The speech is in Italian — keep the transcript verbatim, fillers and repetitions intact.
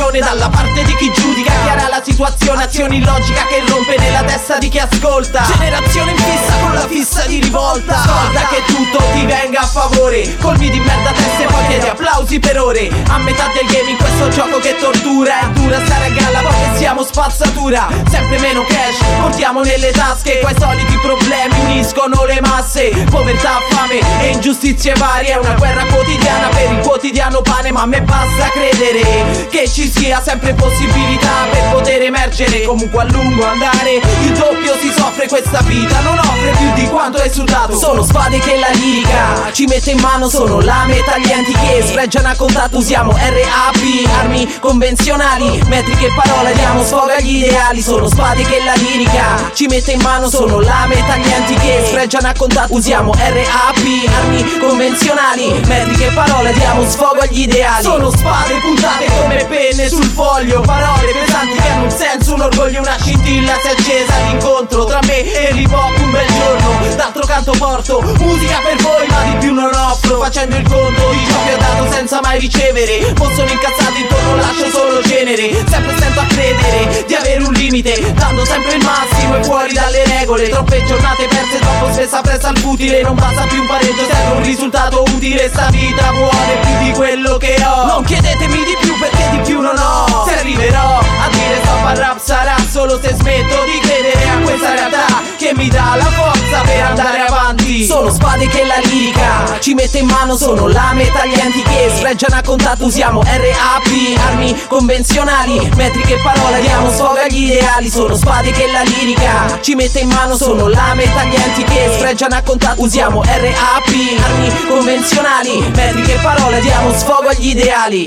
ragione dalla parte di chi giudica. Chiara la situazione, azione illogica che rompe nella testa di chi ascolta. Generazione in fissa con la fissa di rivolta. Ascolta che tutto ti venga a favore, colmi di merda teste poi chiedi applausi per ore. A metà del game in questo gioco che tortura, è dura stare a galla poi che siamo spazzatura. Sempre meno cash portiamo nelle tasche, quei soliti problemi uniscono le masse. Povertà, fame e ingiustizie varie, è una guerra quotidiana per il quotidiano pane. Ma a me basta credere che ci sia sempre possibilità per poter emergere. Comunque a lungo andare il doppio si soffre, questa vita non offre più di quanto hai sudato. Sono spade che la lirica ci mette in mano, sono lame taglienti che sfregiano a contatto. Usiamo R A B, armi convenzionali, metriche e parole, diamo sfogo agli ideali. Sono spade che la lirica ci mette in mano, sono lame taglienti che sfregiano a contatto. Usiamo R A B, armi convenzionali, metriche e parole, diamo sfogo agli ideali. Sono spade puntate come penne sul foglio, parole pesanti che hanno un senso, un orgoglio, una scintilla si è accesa all'incontro tra me e l'hip hop un bel giorno. D'altro canto porto musica per voi ma di più non offro, facendo il conto di ciò che ho dato senza mai ricevere. Fossero incazzati intorno lascio solo cenere, sempre stento a credere di avere un limite, dando sempre il massimo e fuori dalle regole. Troppe giornate perse, troppo spessa presa al futile, non basta più un pareggio, serve un risultato utile. Sta vita vuole più di quello che ho, non chiedetemi di più perché di più non ho. Se arriverò a dire stop al rap sarà solo se smetto di credere a questa realtà che mi dà la forza per andare avanti. Sono spade che la lirica ci mette in mano, sono lame taglienti che sfregiano a contatto. Usiamo R A B, armi convenzionali, metriche e parole, diamo sfogo agli ideali. Sono spade che la lirica ci mette in mano, sono lame taglienti che sfregiano a contatto. Usiamo R A B, armi convenzionali, metriche e parole, diamo sfogo agli ideali.